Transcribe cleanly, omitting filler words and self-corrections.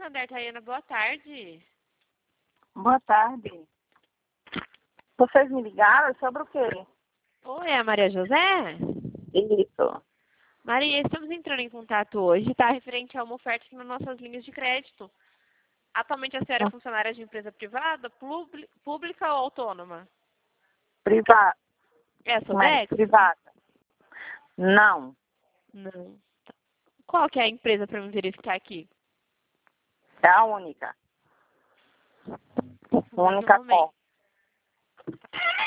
Santander, Tayana, boa tarde. Boa tarde. Vocês me ligaram sobre o quê? Oi, é a Maria José? Isso. Maria, estamos entrando em contato hoje, tá? Referente a uma oferta aqui nas nossas linhas de crédito. Atualmente a senhora é funcionária de empresa privada, pública ou autônoma? Privada. É a Mas Sodex? privada. Não. Não. Qual que é a empresa para me verificar aqui? É a única. Um Única momento. qual?